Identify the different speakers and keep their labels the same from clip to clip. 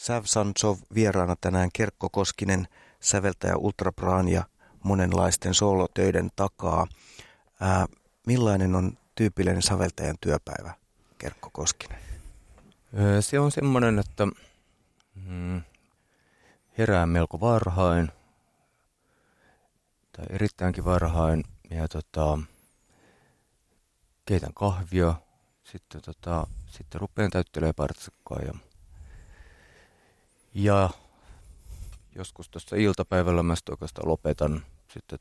Speaker 1: Sav Santsov vieraana tänään Kerkko Koskinen, säveltäjä Ultrapraan ja monenlaisten soolotöiden takaa. Millainen on tyypillinen säveltäjän työpäivä, Kerkko Koskinen?
Speaker 2: Se on semmoinen, että herään melko varhain tai erittäinkin varhain ja keitän kahvia, sitten rupean täyttelemään partsikkaa ja joskus tuossa iltapäivällä mä oikeastaan lopetan. Sitten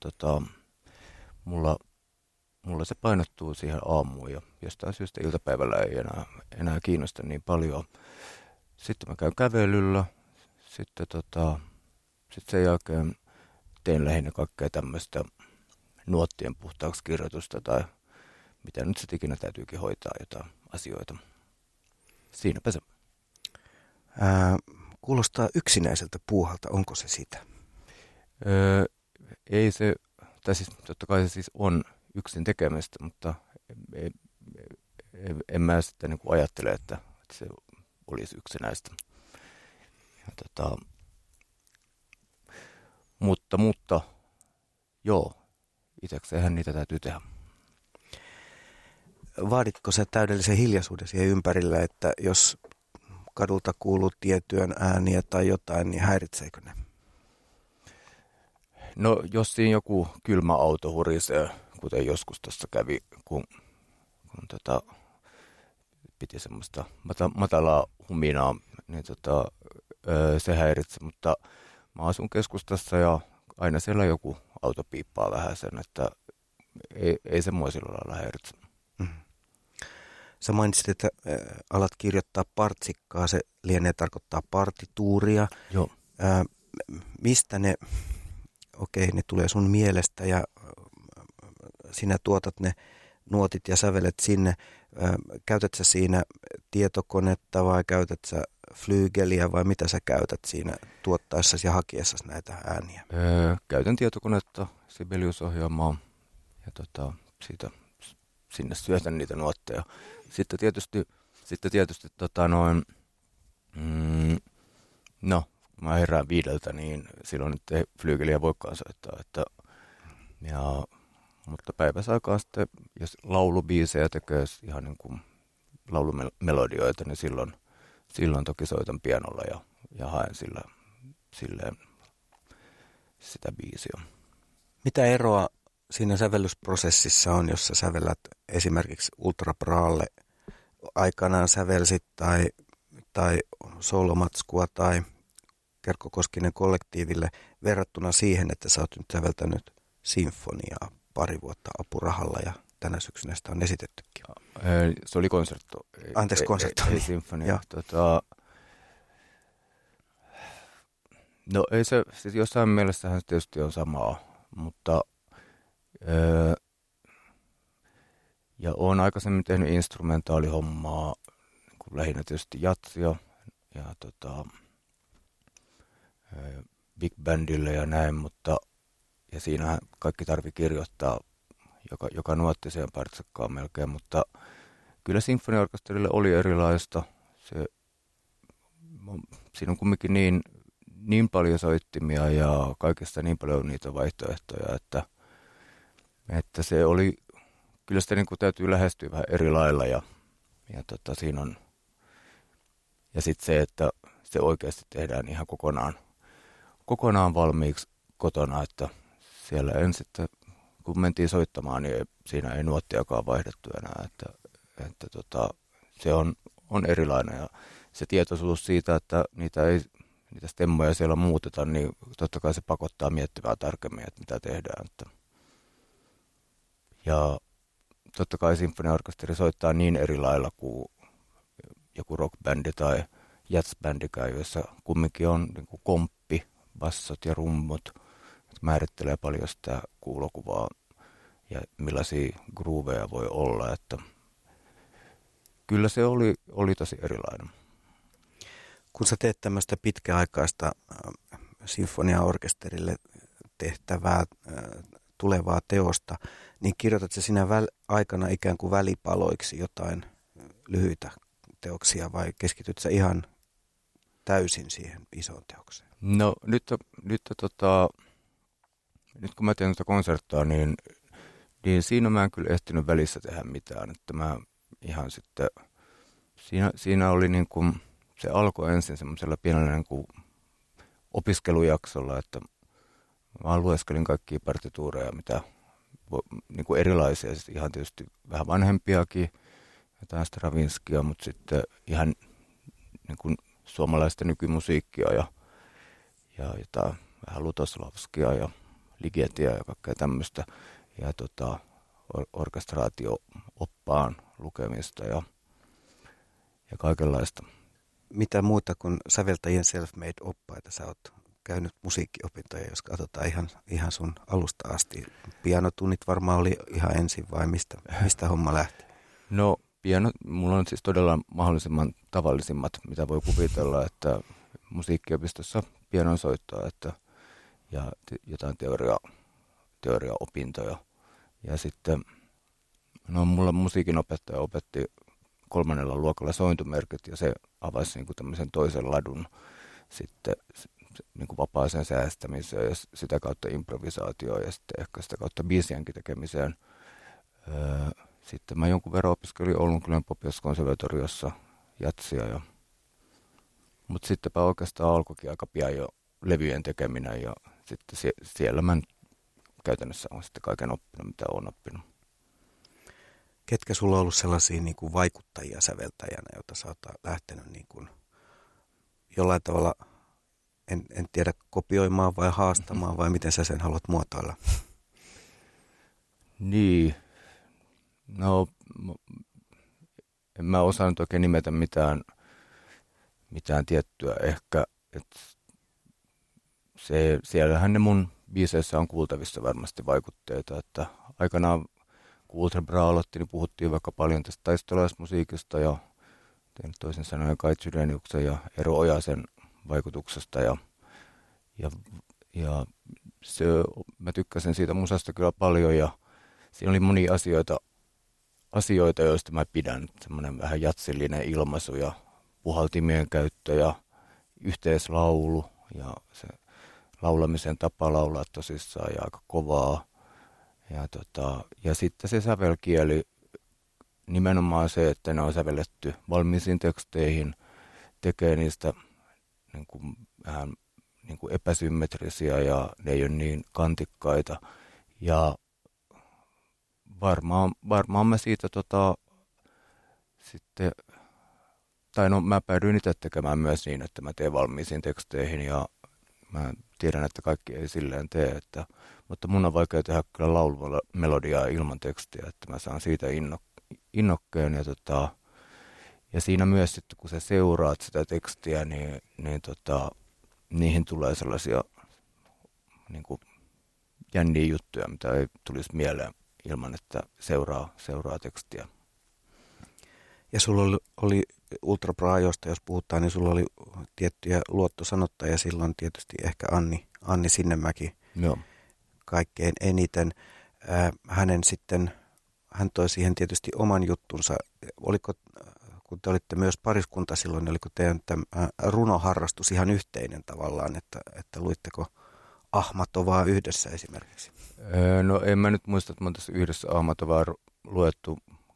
Speaker 2: mulla se painottuu siihen aamuun ja jostain syystä iltapäivällä ei enää kiinnosta niin paljon. Sitten mä käyn kävelyllä, sitten sen jälkeen teen lähinnä kaikkea tämmöistä nuottien puhtaaksi kirjoitusta tai mitä nyt sitten ikinä täytyykin hoitaa jotain asioita. Siinäpä se.
Speaker 1: Kuulostaa yksinäiseltä puuhalta, onko se sitä?
Speaker 2: Ei se, tai siis totta kai se siis on yksin tekemistä, mutta en mä sitten niin kuin ajattele, että se olisi yksinäistä. Ja mutta joo, itsekseenhän niitä täytyy tehdä.
Speaker 1: Vaaditko sä täydellisen hiljaisuuden siihen ympärillä, että jos kadulta kuuluu tietyön ääniä tai jotain, niin häiritseekö ne?
Speaker 2: No jos siinä joku kylmä auto hurisee, kuten joskus tuossa kävi, kun piti semmoista matalaa huminaa, niin se häiritsi, mutta mä asun keskustassa ja aina siellä joku auto piippaa vähän sen, että ei se mua sillä lailla häiritse.
Speaker 1: Sä mainitsit, että alat kirjoittaa partsikkaa, se lienee tarkoittaa partituuria.
Speaker 2: Joo.
Speaker 1: Mistä ne tulee sun mielestä ja sinä tuotat ne nuotit ja sävelet sinne. Käytät sä siinä tietokonetta vai käytät sä flyygeliä vai mitä sä käytät siinä tuottaessasi ja hakiessasi näitä ääniä?
Speaker 2: Käytän tietokonetta, Sibelius-ohjelmaa ja siitä sinne syötän niitä nuotteja. Sitten tietysti kun mä herään 5, niin silloin nyt ei flyygeliä voikaan soittaa. Mutta päiväsaikaan sitten, jos laulubiisejä tekee ihan niin kuin laulumelodioita, niin silloin toki soitan pianolla ja haen silleen sitä biisiä. Mitä
Speaker 1: eroa siinä sävellysprosessissa on, jos sä sävellät esimerkiksi Ultrapraalle aikanaan sävelsit tai soolomatskua tai Kerkko Koskinen kollektiiville verrattuna siihen, että sä oot nyt säveltänyt sinfoniaa pari vuotta apurahalla ja tänä syksynä sitä on esitettykin.
Speaker 2: Se oli konsertto.
Speaker 1: Anteeksi, konsertto.
Speaker 2: Ei sinfonia. No ei se, siis jossain mielessähän se tietysti on samaa, mutta ja olen aikaisemmin tehnyt instrumentaalihommaa, niin lähinnä tietysti jatsia ja big bandille ja näin, ja siinähän kaikki tarvii kirjoittaa joka nuotti siihen partsikkaan melkein, mutta kyllä sinfoniaorkesterille oli erilaista. Siinä on kumminkin niin paljon soittimia ja kaikesta niin paljon niitä vaihtoehtoja, että se oli, kyllä sitä niin kuin täytyy lähestyä vähän eri lailla ja siinä on, ja sitten se, että se oikeasti tehdään ihan kokonaan valmiiksi kotona, että siellä en sitten, kun mentiin soittamaan, niin siinä ei nuottiakaan vaihdettu enää, että se on erilainen ja se tietoisuus siitä, että niitä stemmoja siellä muuteta, niin totta kai se pakottaa miettimään tarkemmin, että mitä tehdään. Ja totta kai sinfoniaorkesteri soittaa niin eri lailla kuin joku rockbändi tai jazzbändikään, joissa kumminkin on niin kuin komppi, bassot ja rummut, jotka määrittelee paljon sitä kuulokuvaa ja millaisia grooveja voi olla. Että kyllä se oli tosi erilainen.
Speaker 1: Kun sä teet tämmöistä pitkäaikaista sinfoniaorkesterille tehtävää tulevaa teosta, niin kirjoitat sä sinä aikana ikään kuin välipaloiksi jotain lyhyitä teoksia vai keskityt sä ihan täysin siihen isoon teokseen?
Speaker 2: No nyt kun mä teen tätä konserttaa, niin siinä mä en kyllä ehtinyt välissä tehdä mitään. Että mä ihan sitten, siinä oli niin kuin, se alkoi ensin semmoisella pienellä niin kuin opiskelujaksolla, että mä lueskelin kaikkia partituureja, mitä niin kuin erilaisia, siis ihan tietysti vähän vanhempiakin, jotain Stravinskia, mutta sitten ihan niin kuin suomalaista nykymusiikkia ja jotain vähän Lutoslavskia ja Ligetia ja kaikkea tämmöistä ja orkestraatio-oppaan lukemista ja kaikenlaista.
Speaker 1: Mitä muuta kuin säveltäjien self-made-oppaita sä oot käynyt musiikkiopintoja, jos katsotaan ihan sun alusta asti? Pianotunnit varmaan oli ihan ensin vai mistä homma lähti?
Speaker 2: No mulla on siis todella mahdollisimman tavallisimmat, mitä voi kuvitella, että musiikkiopistossa pianonsoittoa ja jotain teoriaopintoja. Ja sitten mulla musiikinopettaja opetti 3. luokalla sointumerkit ja se avasi niin kuin tämmöisen toisen ladun sitten niin kuin vapaaseen säästämiseen ja sitä kautta improvisaatioon ja sitten ehkä sitä kautta biisienkin tekemiseen. Sitten mä jonkun verran opiskelin Oulunkylän Popios-konservatoriossa jatsia. Mutta sittenpä oikeastaan alkoikin aika pian jo levyjen tekeminen ja sitten siellä mä käytännössä olen sitten kaiken oppinut, mitä olen oppinut.
Speaker 1: Ketkä sulla on ollut sellaisia niin kuin vaikuttajia säveltäjänä, joita sä oot lähtenyt niin kuin jollain tavalla, en tiedä, kopioimaan vai haastamaan vai miten sä sen haluat muotoilla?
Speaker 2: Niin, no en mä osannut oikein nimetä mitään tiettyä ehkä, että siellähän ne mun biiseissä on kuultavissa varmasti vaikutteita, että aikanaan kun Ultra Bra aloitti, niin puhuttiin vaikka paljon tästä taistolaismusiikista ja toisin sanoen Kai Chydeniuksen ja Eero Ojasen vaikutuksesta ja mä tykkäsin siitä musasta kyllä paljon ja siinä oli monia asioita, joista mä pidän, semmoinen vähän jatsillinen ilmaisu ja puhaltimien käyttö ja yhteislaulu ja se laulamisen tapa laulaa tosissaan ja aika kovaa. Ja sitten se sävelkieli, nimenomaan se, että ne on sävelletty valmiisiin teksteihin, tekee niistä niin kuin, vähän niin kuin epäsymmetrisiä ja ne ei ole niin kantikkaita. Ja varmaan mä siitä sitten, tai no mä päädyin itse tekemään myös niin, että mä teen valmiisiin teksteihin ja mä tiedän, että kaikki ei silleen tee, mutta mun on vaikea tehdä kyllä laulumelodiaa ilman tekstiä, että mä saan siitä innokkeen ja siinä myös sitten kun sä seuraat sitä tekstiä, niin niihin tulee sellaisia niin kuin jänniä juttuja, mitä ei tulisi mieleen ilman, että seuraa tekstiä.
Speaker 1: Ja sulla oli Ultra Bra-ajoista, jos puhutaan, niin sulla oli tiettyjä luottosanottajia silloin tietysti ehkä Anni Sinnemäki.
Speaker 2: Joo.
Speaker 1: Kaikkein eniten. Hän toi siihen tietysti oman juttunsa. Oliko, kun te olitte myös pariskunta silloin, oliko teidän runoharrastus ihan yhteinen tavallaan, että luitteko Ahmatovaa yhdessä esimerkiksi?
Speaker 2: No en mä nyt muista, että mä oon tässä yhdessä Ahmatovaa luettu.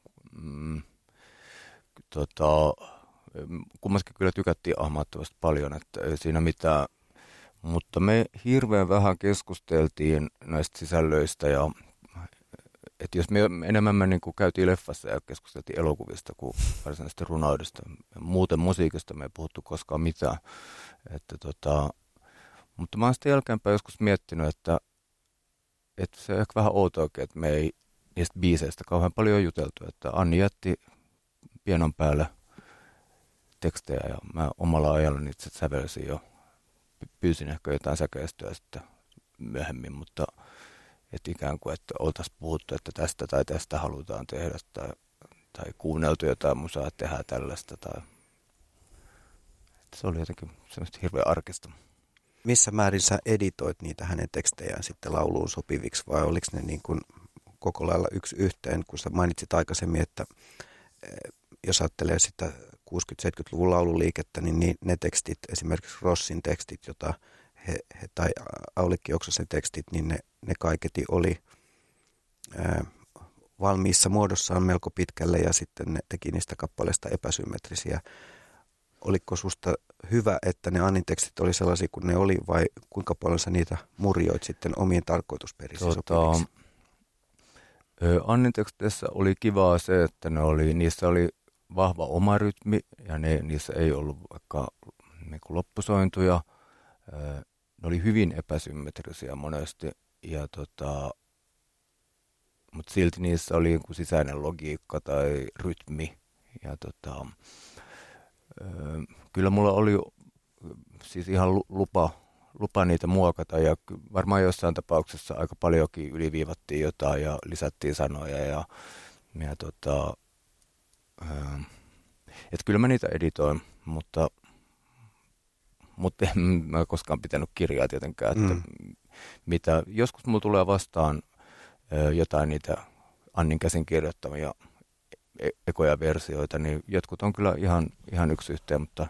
Speaker 2: Kummaskin kyllä tykättiin Ahmatovasta paljon, että ei siinä mitään. Mutta me hirveän vähän keskusteltiin näistä sisällöistä ja että jos me enemmän niin kuin käytiin leffassa ja keskusteltiin elokuvista kuin varsinaisesti runoudesta. Muuten musiikista me ei puhuttu koskaan mitään. Mutta mä oon sitten jälkeenpäin joskus miettinyt, että se on ehkä vähän outoakin, että me ei niistä biiseistä kauhean paljon juteltu. Että Anni jätti pianon päälle tekstejä ja mä omalla ajalla niitä sävelsin jo. Pyysin ehkä jotain säkeistöä sitten myöhemmin, mutta et ikään kuin, että oltaisiin puhuttu, että tästä tai tästä halutaan tehdä tai kuunneltu jotain musaa, että tehdään tällaista. Että se oli jotenkin semmoista hirveän arkista.
Speaker 1: Missä määrin sä editoit niitä hänen tekstejään sitten lauluun sopiviksi vai oliko ne niin kuin koko lailla yksi yhteen, kun sä mainitsit aikaisemmin, että jos ajattelee sitä 60-70-luvun laululiikettä, niin ne tekstit, esimerkiksi Rossin tekstit, jota tai Aulikki Oksasen tekstit, niin ne kaiketi oli valmiissa muodossaan melko pitkälle ja sitten ne teki niistä kappaleista epäsymmetrisiä. Oliko susta hyvä, että ne Annin tekstit oli sellaisia kuin ne oli vai kuinka paljon sä niitä murjoit sitten omien tarkoitusperiksi sopiviksi?
Speaker 2: Annin teksteissä oli kivaa se, että niissä oli vahva oma rytmi ja niissä ei ollut vaikka niin kuin loppusointuja. Ne oli hyvin epäsymmetrisiä monesti, mutta silti niissä oli joku sisäinen logiikka tai rytmi. Ja kyllä mulla oli siis ihan lupa niitä muokata ja varmaan jossain tapauksessa aika paljonkin yliviivattiin jotain ja lisättiin sanoja että kyllä mä niitä editoin, mutta en mä koskaan pitänyt kirjaa tietenkään, että joskus mulla tulee vastaan jotain niitä Annin käsin kirjoittamia ekoja versioita, niin jotkut on kyllä ihan yksi yhteen, mutta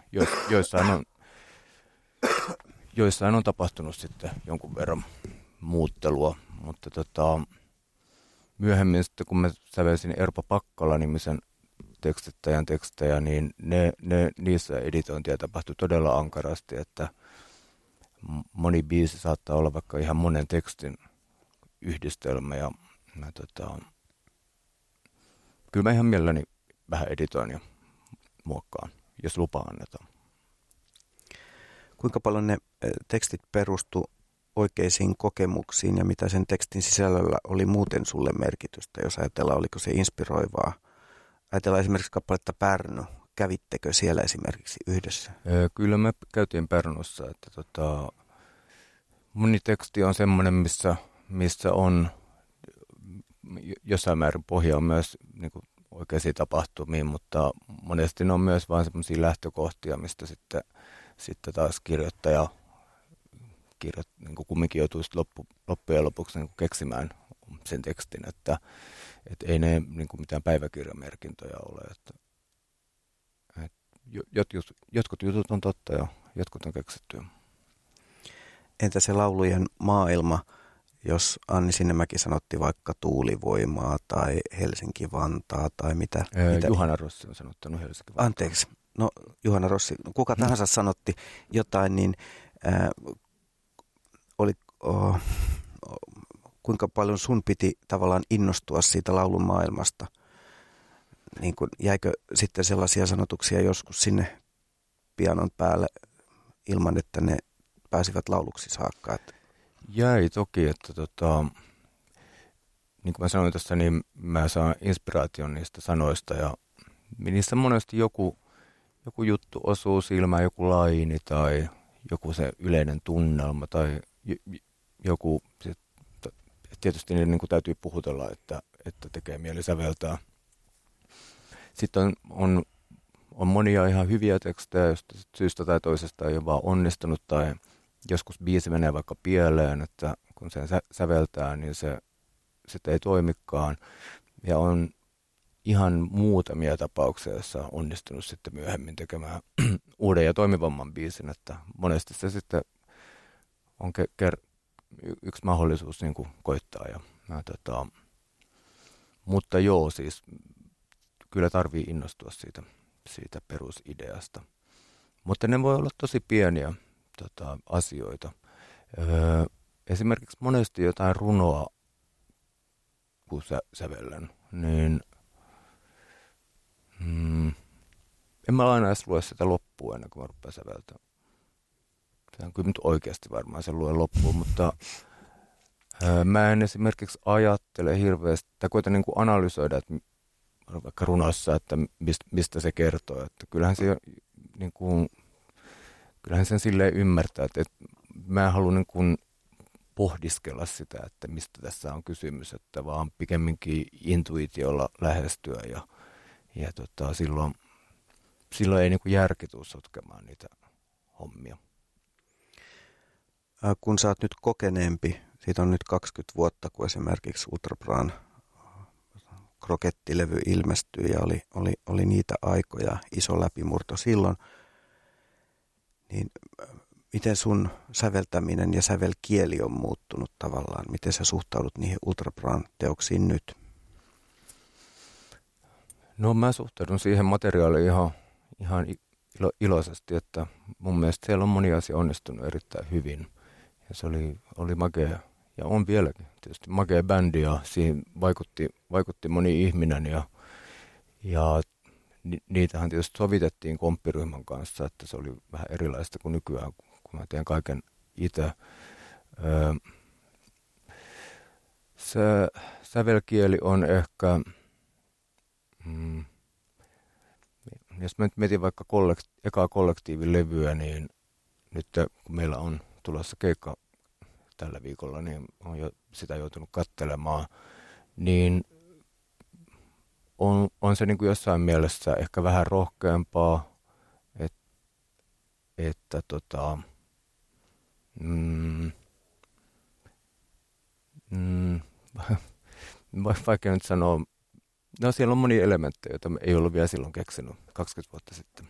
Speaker 2: joissain on tapahtunut sitten jonkun verran muuttelua, mutta myöhemmin sitten kun mä sävelsin Erpo Pakkala-nimisen tekstittäjän tekstejä, niin niissä editointia tapahtui todella ankarasti, että moni biisi saattaa olla vaikka ihan monen tekstin yhdistelmä ja kyllä mä ihan mielelläni vähän editoin ja muokkaan, jos lupa annetaan.
Speaker 1: Kuinka paljon ne tekstit perustu oikeisiin kokemuksiin ja mitä sen tekstin sisällöllä oli muuten sulle merkitystä, jos ajatellaan, oliko se inspiroivaa? Ajatellaan esimerkiksi kappaletta Pärnu. Kävittekö siellä esimerkiksi yhdessä?
Speaker 2: Kyllä me käytiin Pärnussa. Että moni teksti on semmoinen, missä on jossain määrin pohja on myös niin kuin oikeisiin tapahtumiin, mutta monesti ne on myös vain semmoisia lähtökohtia, mistä sitten taas kirjoittaja niin kuin kumminkin joutuu loppujen lopuksi niin kuin keksimään sen tekstin, että ei ne niin kuin mitään päiväkirjamerkintöjä ole. Että jotkut jutut on totta ja jotkut on keksittyä.
Speaker 1: Entä se laulujen maailma, jos Anni Sinnemäki sanotti vaikka Tuulivoimaa tai Helsinki-Vantaa tai mitä?
Speaker 2: Juhana Rossi on sanottanut Helsinki-Vantaa.
Speaker 1: Anteeksi, no Juhana Rossi, kuka tahansa sanotti jotain, niin kuinka paljon sun piti tavallaan innostua siitä laulun maailmasta? Niin kun, jäikö sitten sellaisia sanotuksia joskus sinne pianon päälle ilman, että ne pääsivät lauluksi saakka? Että...
Speaker 2: Jäi toki, että niin kuin mä sanoin tässä, niin mä saan inspiraation niistä sanoista ja niissä monesti joku juttu osuu silmään, joku laini tai joku se yleinen tunnelma tai joku, tietysti niin kuin täytyy puhutella, että tekee mieli säveltää. Sitten on monia ihan hyviä tekstejä, joista syystä tai toisesta ei ole vaan onnistunut tai joskus biisi menee vaikka pieleen, että kun sen säveltää, niin se sitten ei toimikaan. Ja on ihan muutamia tapauksia, joissa on onnistunut sitten myöhemmin tekemään uuden ja toimivamman biisin, että monesti se sitten on yksi mahdollisuus niin kuin koittaa. Mutta joo, siis kyllä tarvii innostua siitä perusideasta. Mutta ne voi olla tosi pieniä asioita. Esimerkiksi monesti jotain runoa, kun sävellän, niin en mä aina edes lue sitä loppuun ennen kuin mä rupean säveltämään. Se on kyllä nyt oikeasti varmaan se lue loppuun, mutta mä en esimerkiksi ajattele hirveästi, tai koitan niin kuin analysoida, että vaikka runossa, että mistä se kertoo. Että kyllähän sen silleen ymmärtää, että mä en halua niin kuin pohdiskella sitä, että mistä tässä on kysymys, että vaan pikemminkin intuitiolla lähestyä ja silloin ei niin kuin järki tule sotkemaan niitä hommia.
Speaker 1: Kun sä oot nyt kokeneempi, siitä on nyt 20 vuotta, kun esimerkiksi Ultra Bran krokettilevy ilmestyi ja oli niitä aikoja, iso läpimurto silloin. Niin miten sun säveltäminen ja sävelkieli on muuttunut tavallaan? Miten sä suhtaudut niihin Ultra Bran teoksiin nyt?
Speaker 2: No mä suhtaudun siihen materiaaliin ihan iloisesti, että mun mielestä siellä on moni asia onnistunut erittäin hyvin. Ja se oli makea, ja on vieläkin tietysti makea bändi, ja siihen vaikutti moni ihminen, ja niitähän tietysti sovitettiin komppiryhmän kanssa, että se oli vähän erilaista kuin nykyään, kun mä teen kaiken itse. Se sävelkieli on ehkä, jos mä nyt mietin vaikka ekaa kollektiivilevyä, niin nyt kun meillä on tulossa keikka tällä viikolla, niin on jo sitä joutunut katselemaan, niin on se niin kuin jossain mielessä ehkä vähän rohkeampaa, että vaikka nyt sanoa, no siellä on monia elementtejä, joita ei ollut vielä silloin keksinyt 20 vuotta sitten.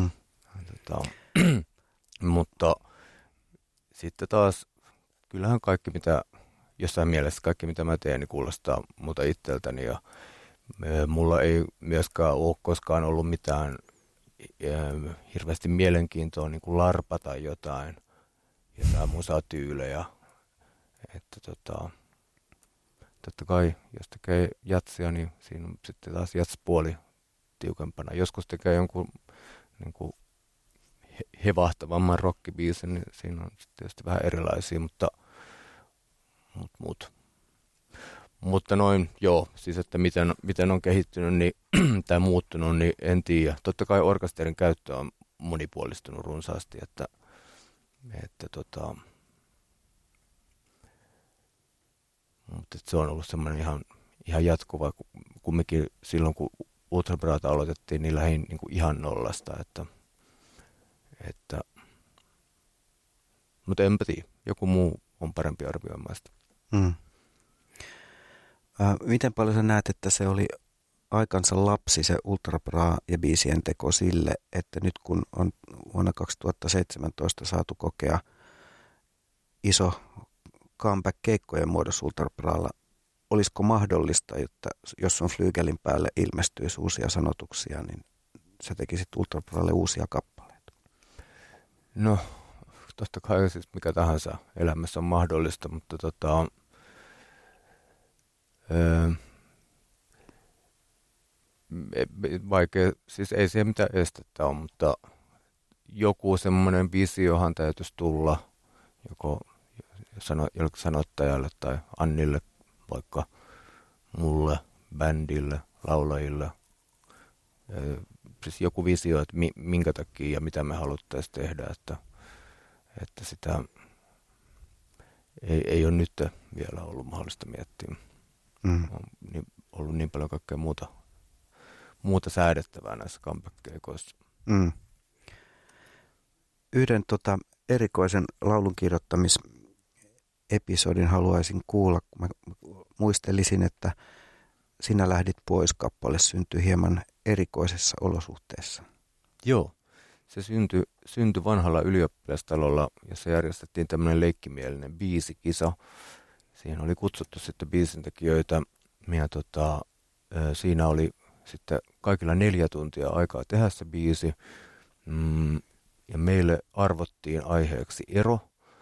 Speaker 2: Mutta sitten taas, kyllähän jossain mielessä kaikki mitä mä teen, niin kuulostaa muuta itseltäni, ja mulla ei myöskään ole koskaan ollut mitään hirveästi mielenkiintoa niin kuin larpata jotain musatyylejä. Että totta kai, jos tekee jatsia, niin siinä on sitten taas jatspuoli tiukempana. Joskus tekee jonkun niin kuin hevahtavamman rockibiisin, niin siinä on tietysti vähän erilaisia, mutta noin, joo, siis että miten on kehittynyt niin, tai muuttunut, niin en tiedä. Totta kai orkesterin käyttö on monipuolistunut runsaasti, mutta se on ollut semmoinen ihan jatkuva, kumminkin silloin kun Ultra Brata aloitettiin, niin lähdin niin kuin ihan nollasta, mutta enpä tiedä, joku muu on parempi arvioimaan sitä.
Speaker 1: Miten paljon sä näet, että se oli aikansa lapsi se Ultra Bra ja biisien teko sille, että nyt kun on vuonna 2017 saatu kokea iso comeback keikkojen muodossa Ultra Bralla, olisiko mahdollista, että jos on Flygelin päälle ilmestyisi uusia sanotuksia, niin sä tekisit Ultra Bralle uusia kappaleita?
Speaker 2: No, totta kai siis mikä tahansa elämässä on mahdollista, mutta vaikea, siis ei siihen mitään estettä ole, mutta joku semmoinen visiohan täytyisi tulla joko sanottajalle tai Annille, vaikka mulle, bändille, laulajille. Siis joku visio, että minkä takia ja mitä me haluttaisiin tehdä, että sitä ei ole nyt vielä ollut mahdollista miettiä. On ollut niin paljon kaikkea muuta säädettävää näissä comeback-keikoissa.
Speaker 1: Yhden erikoisen laulun kirjoittamisepisodin haluaisin kuulla, kun mä muistelisin, että sinä lähdit pois, kappale syntyi hieman erikoisessa olosuhteessa.
Speaker 2: Joo, se syntyi vanhalla ylioppilastalolla, jossa järjestettiin tämmöinen leikkimielinen biisikisa. Siihen oli kutsuttu sitten biisintekijöitä ja siinä oli sitten kaikilla 4 tuntia aikaa tehdä se biisi. Ja meille arvottiin aiheeksi ero.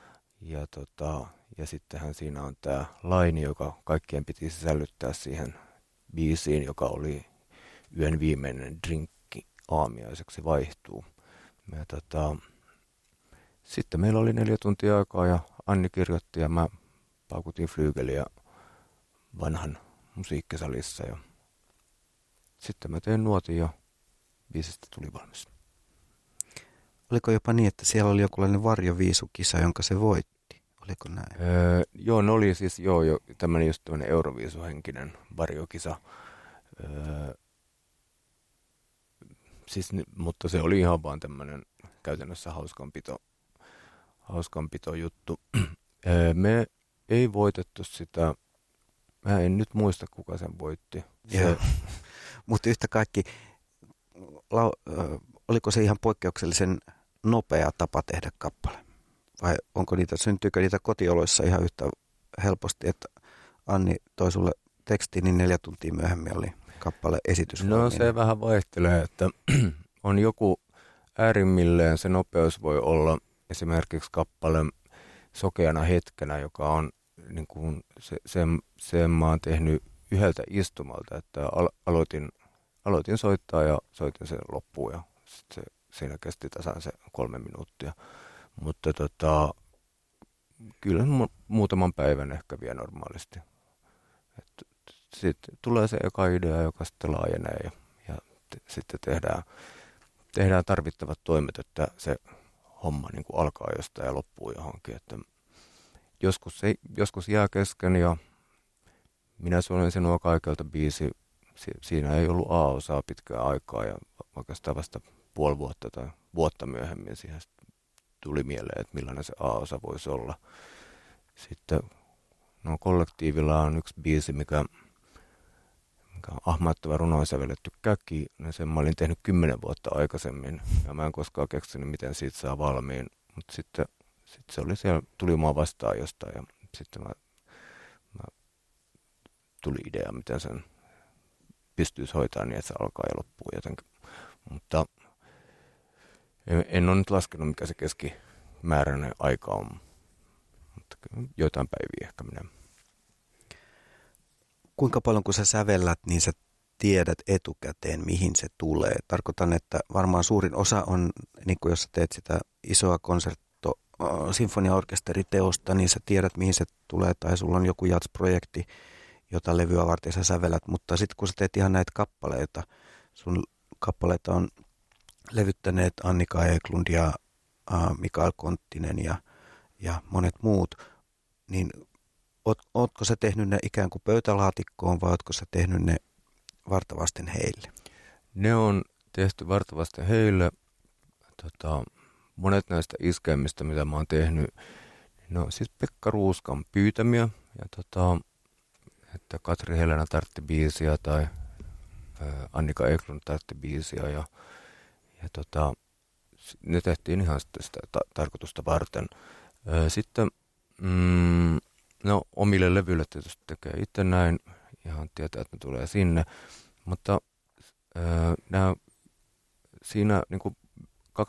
Speaker 2: Ja sittenhän siinä on tämä laini, joka kaikkien piti sisällyttää siihen biisiin, joka oli yön viimeinen drinkki aamiaiseksi vaihtuu. Ja sitten meillä oli 4 tuntia aikaa ja Anni kirjoitti ja mä paukutin Flygeliä vanhan musiikkisalissa. Ja sitten mä tein nuotin ja biisistä tuli valmis.
Speaker 1: Oliko jopa niin, että siellä oli jokinlainen varjoviisukisa, jonka se voitti? Oliko näin?
Speaker 2: Joo, ne oli siis jo tämmöinen just tämmöinen Euroviisuhenkinen varjokisa. Mutta se oli ihan vaan tämmöinen käytännössä hauskanpito juttu. Me ei voitettu sitä Mä en nyt muista, kuka sen voitti.
Speaker 1: Mutta yhtä kaikki, oliko se ihan poikkeuksellisen nopea tapa tehdä kappale? Vai syntyykö niitä kotioloissa ihan yhtä helposti, että Anni toi sulle tekstiin, niin 4 tuntia myöhemmin oli kappale esitys?
Speaker 2: No se vähän vaihtelee, että on joku äärimmilleen se nopeus voi olla esimerkiksi kappaleen Sokeana hetkenä, joka on niin kuin sen mä oon tehnyt yhdeltä istumalta, että aloitin soittaa ja soitin sen loppuun ja sitten siinä kesti tasan se 3 minuuttia. Mutta kyllä muutaman päivän ehkä vie normaalisti. Sitten tulee se eka idea, joka sitten laajenee ja sitten tehdään tarvittavat toimet, että se homma niin kuin alkaa jostain ja loppuu johonkin. Että joskus jää kesken ja Minä suolen sinua kaikelta biisi. Siinä ei ollut A-osaa pitkään aikaa ja oikeastaan vasta puoli vuotta tai vuotta myöhemmin siihen tuli mieleen, että millainen se A-osa voisi olla. Sitten Kollektiivilla on yksi biisi, mikä on ahmaattava runoon sävelletty käki. Sen mä olin tehnyt 10 vuotta aikaisemmin ja mä en koskaan keksinyt, miten siitä saa valmiin. Mutta sitten se oli siellä, tuli mua vastaan jostain ja sitten mä tuli idea, miten sen pystyisi hoitaa niin, että se alkaa ja loppuu jotenkin. Mutta en ole nyt laskenut, mikä se keskimääräinen aika on. Mutta joitain päiviä ehkä menee.
Speaker 1: Kuinka paljon kun sä sävellät, niin sä tiedät etukäteen, mihin se tulee? Tarkoitan, että varmaan suurin osa on, niin kuin jos sä teet sitä isoa sinfoniaorkesteriteosta, niin sä tiedät, mihin se tulee, tai sulla on joku jazz-projekti, jota levyä varten sä sävellät, mutta sitten kun sä teet ihan näitä kappaleita, sun kappaleita on levyttäneet Annika Eklund ja Mikael Konttinen ja monet muut, niin ootko sä tehnyt ne ikään kuin pöytälaatikkoon vai ootko sä tehnyt ne vartavasten heille?
Speaker 2: Ne on tehty vartavasten heille. Monet näistä iskeimmistä, mitä mä oon tehnyt, ne on siis Pekka Ruuskan pyytämiä. Ja että Katri Helena tartti biisiä tai Annika Eklund tartti biisiä. Ja ne tehtiin ihan sitä tarkoitusta varten. Sitten omille levyille tietysti tekee itse näin. Ihan tietää, että ne tulee sinne. Mutta siinä niin kuin 2005-2012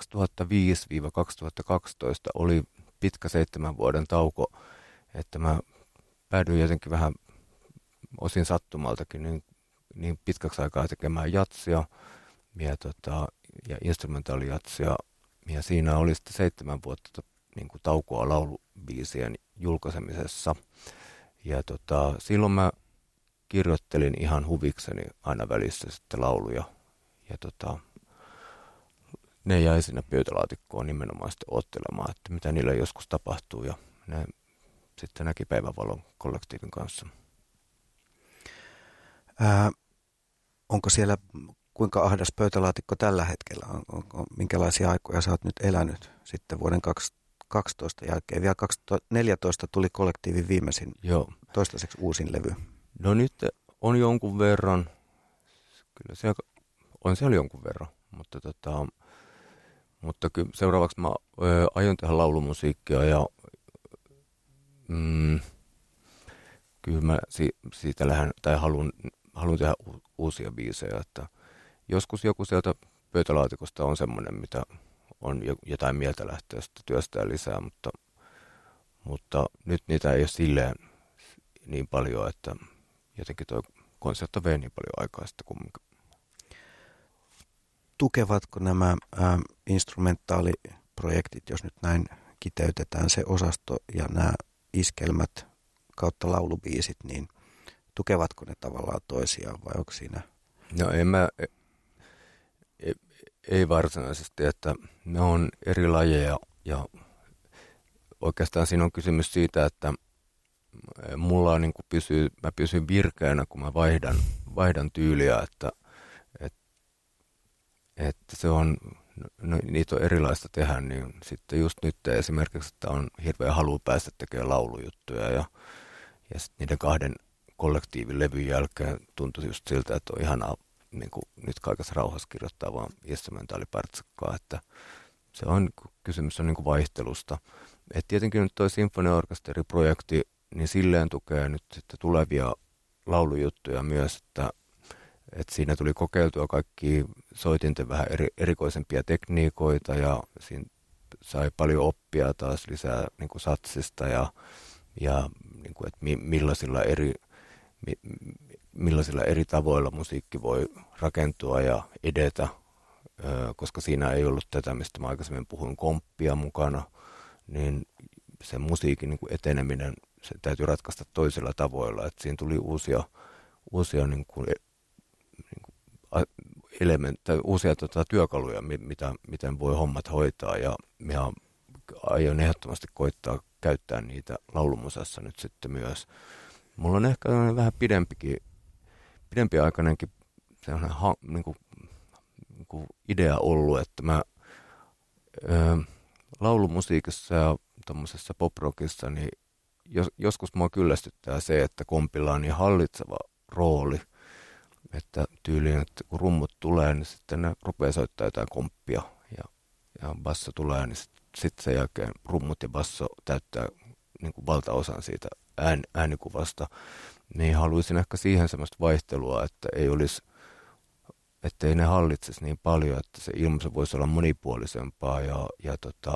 Speaker 2: oli pitkä 7 vuoden tauko, että mä päädyin jotenkin vähän osin sattumaltakin niin pitkäksi aikaa tekemään jatsia ja instrumentaalijatsia. Ja siinä oli sitten 7 vuotta niin kuin taukoa laulubiisien julkaisemisessa. Ja silloin mä kirjoittelin ihan huvikseni aina välissä sitten lauluja. Ja ne jäi sinne pöytälaatikkoon nimenomaan sitten ottelemaan, että mitä niille joskus tapahtuu. Ja ne sitten näki päivänvalon Kollektiivin kanssa.
Speaker 1: Onko siellä kuinka ahdas pöytälaatikko tällä hetkellä? Minkälaisia aikoja sä oot nyt elänyt sitten vuoden 2012 jälkeen? Vielä 2014 tuli Kollektiivin viimeisin, toistaiseksi uusin levy.
Speaker 2: No nyt on jonkun verran, kyllä siellä jonkun verran, mutta kyllä seuraavaksi mä aion tehdä laulumusiikkia ja kyllä mä siitä haluan tehdä uusia biisejä, että joskus joku sieltä pöytälaatikosta on semmoinen, mitä on jotain mieltä lähteä sitten työstää lisää, mutta nyt niitä ei ole silleen niin paljon, että jotenkin tuo konsertto vei niin paljon aikaa sitten kumminkin.
Speaker 1: Tukevatko nämä instrumentaaliprojektit, jos nyt näin kiteytetään se osasto ja nämä iskelmät kautta laulubiisit, niin tukevatko ne tavallaan toisiaan vai onko siinä?
Speaker 2: No ei varsinaisesti, että ne on eri lajeja ja oikeastaan siinä on kysymys siitä, että mulla on niin kuin mä pysyn virkeänä, kun mä vaihdan tyyliä, että se on, niitä on erilaista tehdä, niin sitten just nyt esimerkiksi, että on hirveä halu päästä tekemään laulujuttuja ja sitten niiden kollektiivilevyn jälkeen tuntui just siltä, että on ihanaa niin kuin nyt kaikessa rauhassa kirjoittaa vaan instrumentaalipartsikkaa, että se on, kysymys on niin kuin vaihtelusta. Et tietenkin nyt toi sinfoniaorkesteriprojekti, niin silleen tukee nyt sitten tulevia laulujuttuja myös, että siinä tuli kokeiltua kaikki soitinten vähän erikoisempia tekniikoita ja siinä sai paljon oppia taas lisää niin kuin satsista ja niin kuin, että millaisilla eri tavoilla musiikki voi rakentua ja edetä, koska siinä ei ollut tätä, mistä mä aikaisemmin puhuin, komppia mukana, niin se musiikin niin kuin eteneminen, se täytyy ratkaista toisilla tavoilla, että siinä tuli uusia niin kuin uusia työkaluja, miten voi hommat hoitaa, ja minä aion ehdottomasti koittaa käyttää niitä laulumusassa nyt sitten myös. Mulla on ehkä vähän pidempiaikainenkin sellainen niin kuin idea ollut, että mä laulumusiikissa ja tuommoisessa poprockissa, niin joskus mua kyllästyttää se, että kompilla on niin hallitseva rooli, että tyyliin, että kun rummut tulee, niin sitten ne rupeaa soittaa jotain komppia ja basso tulee, niin sitten sen jälkeen rummut ja basso täyttää niin kuin valtaosan siitä äänikuvasta. Niin haluaisin ehkä siihen semmoista vaihtelua, että ettei ne hallitsisi niin paljon, että se ilmaisu voisi olla monipuolisempaa ja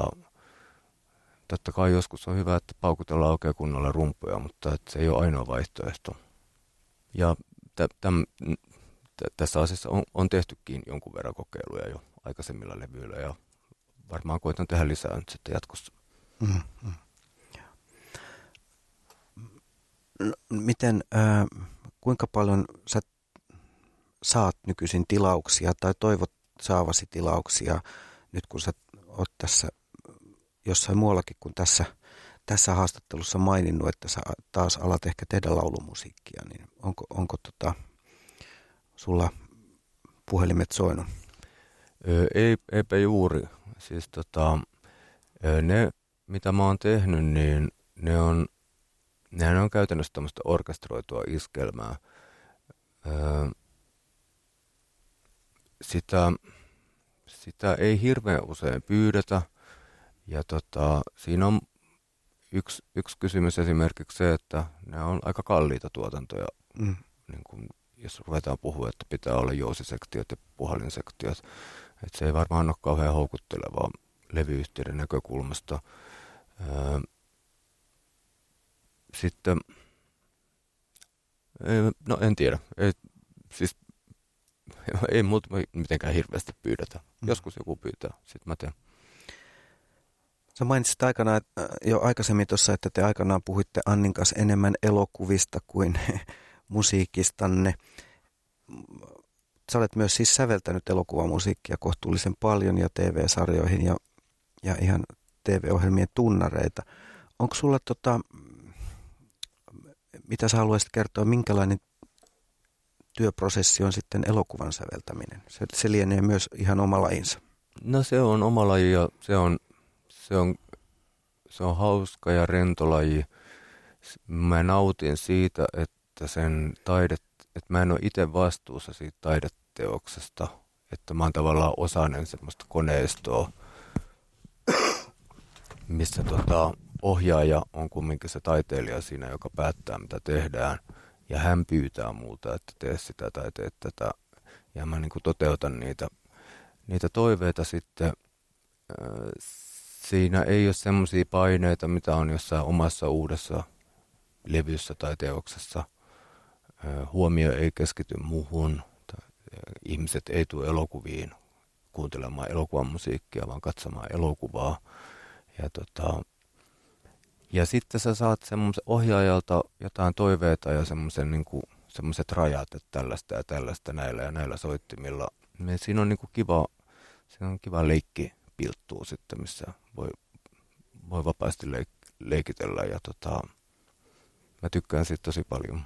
Speaker 2: totta kai joskus on hyvä, että paukutellaan oikein kunnolla rumpuja, mutta että se ei ole ainoa vaihtoehto. Ja tässä asiassa on tehtykin jonkun verran kokeiluja jo aikaisemmilla levyillä ja varmaan koitan tehdä lisää nyt sitten jatkossa.
Speaker 1: Mm-hmm. Miten, kuinka paljon sä saat nykyisin tilauksia tai toivot saavasi tilauksia nyt kun sä oot tässä jossain muuallakin kuin tässä haastattelussa maininnut, että sä taas alat ehkä tehdä laulumusiikkia, niin onko sulla puhelimet soinut?
Speaker 2: Eipä juuri. Siis ne, mitä mä oon tehnyt, niin nehän on käytännössä tämmöistä orkestroitua iskelmää. Sitä ei hirveän usein pyydetä. Ja siinä on yksi kysymys esimerkiksi se, että ne on aika kalliita tuotantoja. Niin kun, jos ruvetaan puhua, että pitää olla jousisektiot ja puhallinsektiot. Että se ei varmaan ole kauhean houkuttelevaa levyyhtiöiden näkökulmasta. Sitten, no en tiedä, ei multa mitenkään hirveästi pyydetä. Joskus joku pyytää, sitten mä teen.
Speaker 1: Sä mainitsit aikanaan, jo aikaisemmin tuossa, että te aikanaan puhuitte Annin kanssa enemmän elokuvista kuin musiikistanne. Sä olet myös siis säveltänyt elokuvamusiikkia kohtuullisen paljon ja TV-sarjoihin ja ihan TV-ohjelmien tunnareita. Onko sulla mitä sä haluaisit kertoa, minkälainen työprosessi on sitten elokuvan säveltäminen? Se lienee myös ihan oma lajinsa. No
Speaker 2: se on oma laji ja se on hauska ja rento laji. Mä nautin siitä, että että mä en ole itse vastuussa siitä taideteoksesta, että mä oon tavallaan osainen semmoista koneistoa, missä ohjaaja on kumminkin se taiteilija siinä, joka päättää mitä tehdään ja hän pyytää multa, että tee sitä tai tee tätä ja mä niin kuin toteutan niitä toiveita sitten. Siinä ei ole semmoisia paineita, mitä on jossain omassa uudessa levyssä tai teoksessa. Huomio ei keskity muuhun. Ihmiset ei tule elokuviin kuuntelemaan elokuvan musiikkia, vaan katsomaan elokuvaa. Ja sitten sä saat semmoisen ohjaajalta jotain toiveita ja semmoiset rajat, että tällaista ja tällaista näillä ja näillä soittimilla. Siinä on kiva leikki pilttuu sitten, missä voi vapaasti leikitellä ja mä tykkään siitä tosi paljon.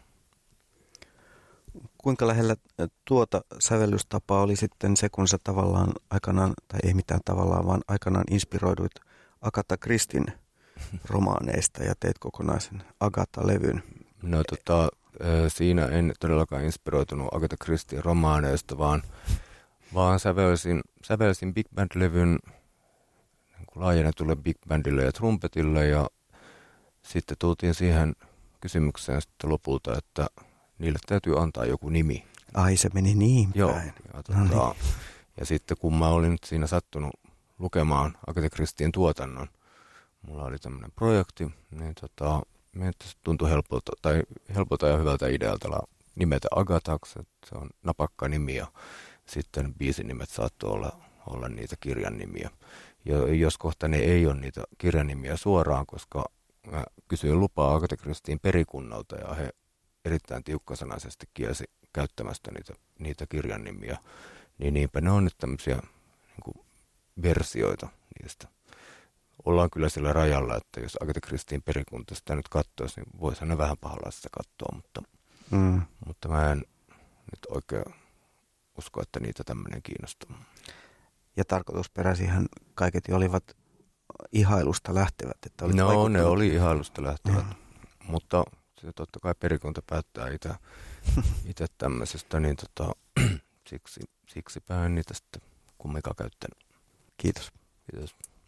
Speaker 1: Kuinka lähellä tuota sävellystapaa oli sitten se, kun sä tavallaan aikanaan, tai ei mitään tavallaan, vaan aikanaan inspiroiduit Agatha Christin romaaneista ja teit kokonaisen Agatha-levyn?
Speaker 2: No Siinä en todellakaan inspiroitunut Agatha Christien romaaneista, vaan sävelsin Big Band-levyn niin kuin laajennetulle Big Bandille ja trumpetille, ja sitten tultiin siihen kysymykseen sitten lopulta, että niille täytyy antaa joku nimi.
Speaker 1: Ai, se meni niin
Speaker 2: Joo,
Speaker 1: päin.
Speaker 2: ja sitten kun mä olin nyt siinä sattunut lukemaan Agatha Christien tuotannon, mulla oli tämmöinen projekti, niin se tuntui helpolta ja hyvältä idealta nimetä Agathaksi, että se on napakka nimi, ja sitten biisin nimet saattoi olla niitä kirjan nimiä. Ja jos kohta ne ei ole niitä kirjan nimiä suoraan, koska mä kysyin lupaa Agatha Christien perikunnalta, ja he erittäin tiukkasanaisesti kielsi käyttämästä niitä kirjan nimiä, niin niinpä ne on nyt tämmöisiä niin kuin versioita niistä. Ollaan kyllä sillä rajalla, että jos Agatha Christien perikunta sitä nyt katsoisi, niin voisihan ne vähän pahalla sitä katsoa, mutta mä en nyt oikein usko, että niitä tämmöinen kiinnostaa.
Speaker 1: Ja tarkoitusperäisihän kaiket olivat ihailusta lähtevät. Että
Speaker 2: ne oli ihailusta lähtevät, mutta se totta kai perikunta päättää itse tämmöisestä, niin siksipä en niitä sitten kumminkaan käyttänyt.
Speaker 1: Kiitos.
Speaker 2: Kiitos.